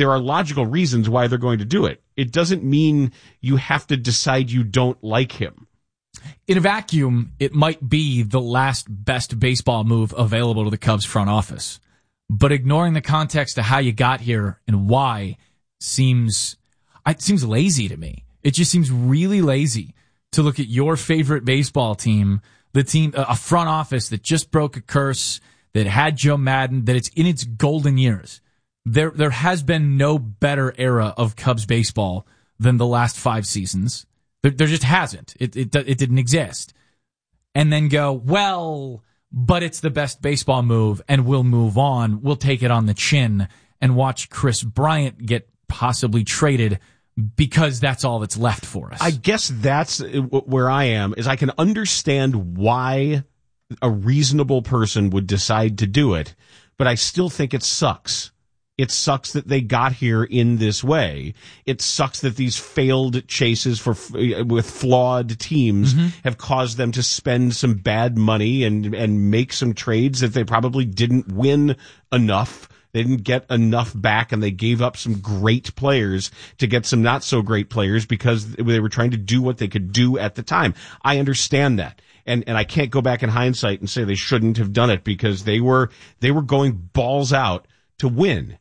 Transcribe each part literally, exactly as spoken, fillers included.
there are logical reasons why they're going to do it. It doesn't mean you have to decide you don't like him. In a vacuum, it might be the last best baseball move available to the Cubs front office. But ignoring the context of how you got here and why seems it seems lazy to me. It just seems really lazy to look at your favorite baseball team, the team, a front office that just broke a curse, that had Joe Madden, that it's in its golden years. There, there has been no better era of Cubs baseball than the last five seasons. There, there just hasn't. It, it, it didn't exist. And then go, well, but it's the best baseball move, and we'll move on. We'll take it on the chin and watch Chris Bryant get possibly traded because that's all that's left for us. I guess that's where I am, is I can understand why a reasonable person would decide to do it, but I still think it sucks. It sucks that they got here in this way. It sucks that these failed chases for with flawed teams mm-hmm. have caused them to spend some bad money and and make some trades that they probably didn't win enough. They didn't get enough back, and they gave up some great players to get some not so great players because they were trying to do what they could do at the time. I understand that. And and I can't go back in hindsight and say they shouldn't have done it because they were they were going balls out to win.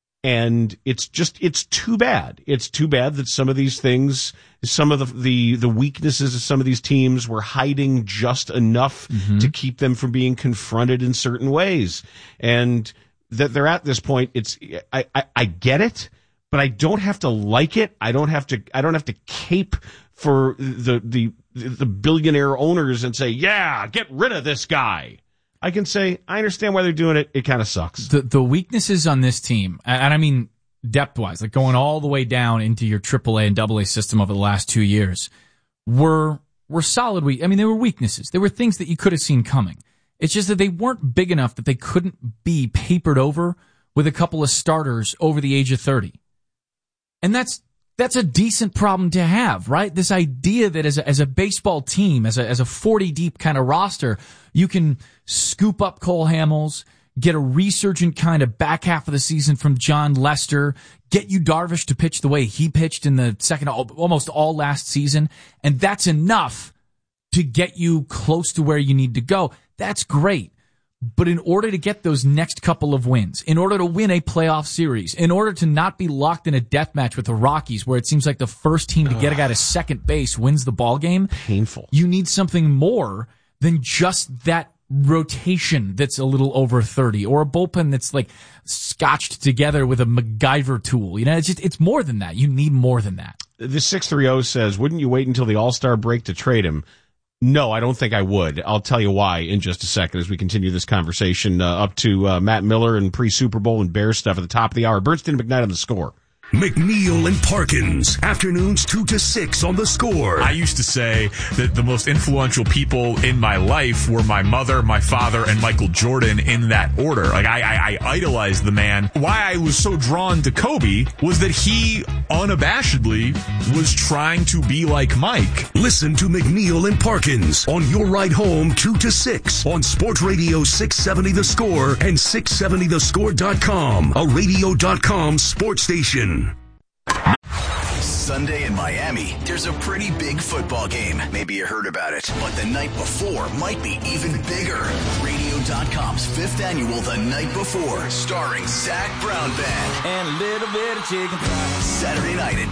And it's just, it's too bad. It's too bad that some of these things, some of the, the, the weaknesses of some of these teams were hiding just enough mm-hmm. to keep them from being confronted in certain ways. And that they're at this point, it's, I, I, I get it, but I don't have to like it. I don't have to, I don't have to cape for the, the, the billionaire owners and say, yeah, get rid of this guy. I can say, I understand why they're doing it. It kind of sucks. The the weaknesses on this team, and I mean depth-wise, like going all the way down into your triple A and double A system over the last two years, were were solid. We, I mean, they were weaknesses. They were things that you could have seen coming. It's just that they weren't big enough that they couldn't be papered over with a couple of starters over the age of thirty. And that's that's a decent problem to have, right? This idea that as a, as a baseball team, as a as a forty-deep kind of roster, you can scoop up Cole Hamels, get a resurgent kind of back half of the season from John Lester, get you Darvish to pitch the way he pitched in the second, almost all last season, and that's enough to get you close to where you need to go. That's great. But in order to get those next couple of wins, in order to win a playoff series, in order to not be locked in a death match with the Rockies where it seems like the first team to get a guy to second base wins the ball game, painful. You need something more than just that rotation that's a little over thirty, or a bullpen that's like scotched together with a MacGyver tool. You know, it's just, it's more than that. You need more than that. The six three zero says, wouldn't you wait until the All-Star break to trade him? No, I don't think I would. I'll tell you why in just a second as we continue this conversation uh, up to uh, Matt Miller and pre-Super Bowl and Bears stuff at the top of the hour. Bernstein and McKnight on The Score. McNeil and Parkins, afternoons two to six on The Score. I used to say that the most influential people in my life were my mother, my father, and Michael Jordan in that order. Like, I, I, I idolized the man. Why I was so drawn to Kobe was that he unabashedly was trying to be like Mike. Listen to McNeil and Parkins on your ride home two to six on Sports Radio six seventy The Score and six seventy the score dot com, a radio dot com sports station. Sunday in Miami, there's a pretty big football game. Maybe you heard about it, but the night before might be even bigger. radio dot com's fifth annual The Night Before, starring Zach Brown Band. And a little bit of chicken fries. Saturday night at